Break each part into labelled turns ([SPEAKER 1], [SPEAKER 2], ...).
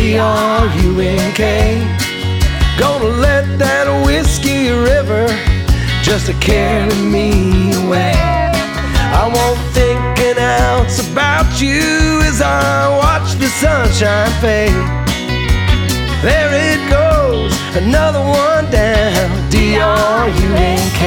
[SPEAKER 1] D-R-U-N-K. Gonna let that whiskey river just to carry me away. I won't think an ounce about you as I watch the sunshine fade. There it goes, another one down, D-R-U-N-K.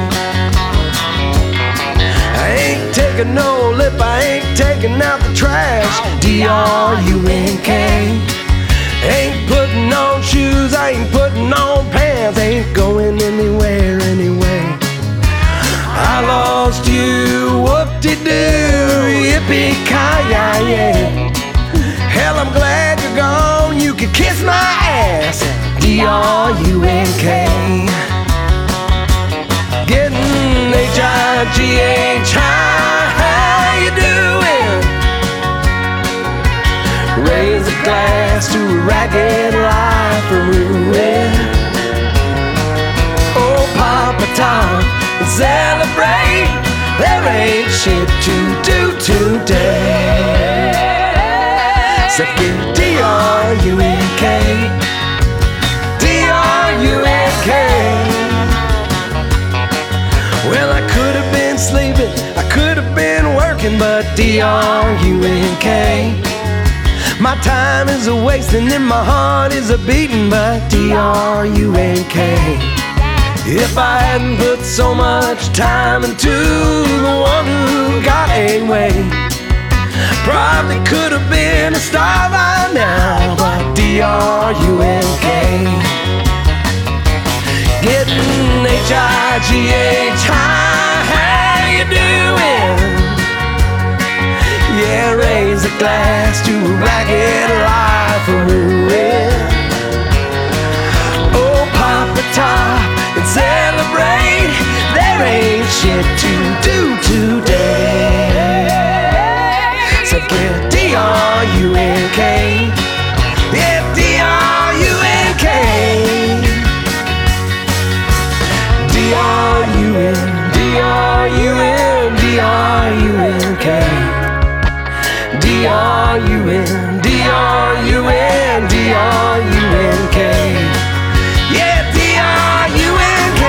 [SPEAKER 1] I ain't taking no lip, I ain't taking out the trash, D-R-U-N-K. Ain't putting on shoes, I ain't putting on pants, ain't going anywhere anyway. I lost you, whoop-de-doo, yippee-ki-yay. Hell, I'm glad you're gone, you can kiss my ass, D-R-U-N-K. Getting H-I-G-H high, how you doing? Raise a glass to a ragged life for ruin. Oh, Papa Tom, celebrate, there ain't shit to do today. So get D-R-U-N-K, D-R-U-N-K. Well, I could have been sleeping, I could have been working, but D-R-U-N-K. My time is a wasting and my heart is a beating, but D-R-U-N-K. If I hadn't put so much time into the one who got away, probably could have been a star by now, but D-R-U-N-K. Getting H-I-G-H high, how you doing? Yeah, raise a glass to a ragged life for ruin. Oh, Papa Top, and celebrate, there ain't shit to do today. So get D-R-U-N-K, yeah, D-R-U-N-K. D-R-U-N, D-R-U-N, D-R-U-N-K. D-R-U-N, D-R-U-N, D-R-U-N-K. Yeah, D-R-U-N-K.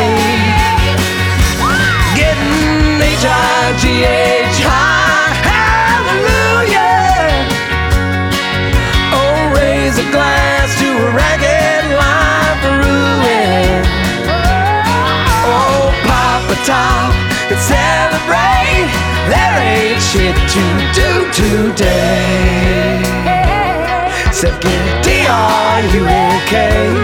[SPEAKER 1] Getting H-I-G-H high, hallelujah. Oh, raise a glass to a ragged life for ruin. Oh, Papa Top, and celebrate, there ain't shit to do today. So get D-R-U-N-K.